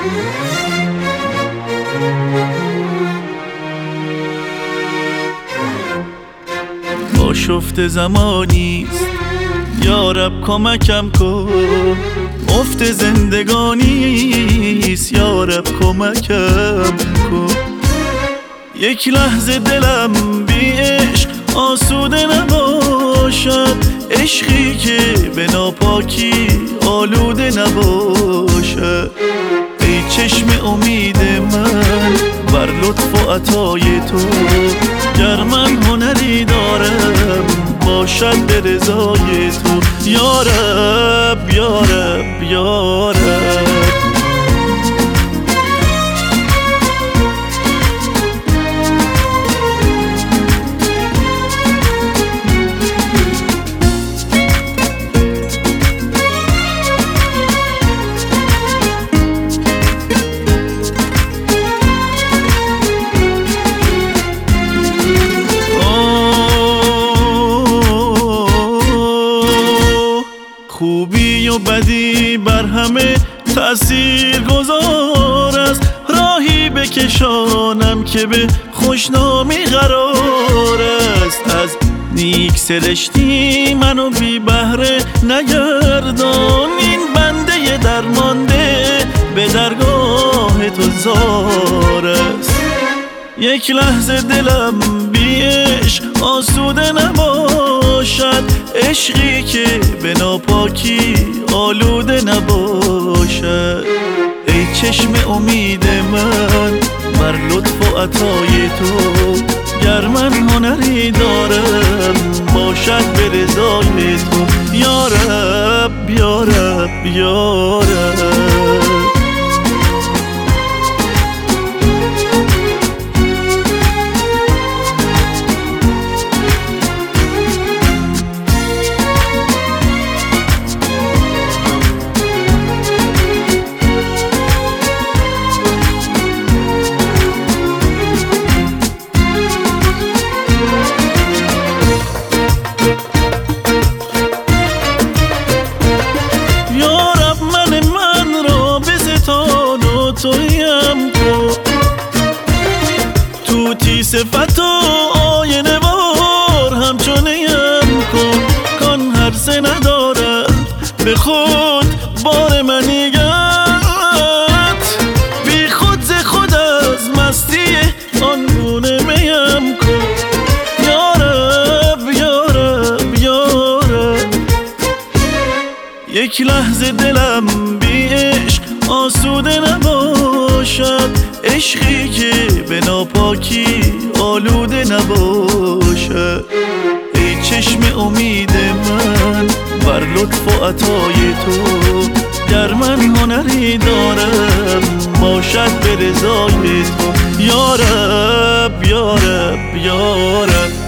آشفته زمانیست یارب کمکم کن، افت زندگانیست یارب کمکم کن. یک لحظه دلم بی عشق آسوده نباشد، عشقی که به ناپاکی آلوده نباشد. ای چشم امید من بر لطف و عطای تو، گر من هنری دارم باشد به رضای تو. یارب یارب یارب خوبی و بدی بر همه تأثیر گذار است، راهی بکشانم که به خوشنامی قرار است. از نیک سرشتی منو بی بهره نگردان، این بنده درمانده به درگاه تو زار است. یک لحظه دلم بی عشق آسوده نباشد، عشقی که به ناپاکی آلوده نباشد. ای چشم امید من بر لطف و عطای تو، گر من هنری دارم باشد به رضای تو. یارب یارب یارب تویم کن، توتی صفت و آینه بار همچونیم کن. کن هر سه ندارد به خود بار منیگت، بی خود ز خود از مستی آن گونه میم کن. یارب یارب یارب یک لحظه دلم بی عشق آسوده نباشد، عشقی که به ناپاکی آلوده نباشد. ای چشم امید من بر لطف و عطای تو، گر من هنری دارم باشد به رضای تو. یارب یارب یارب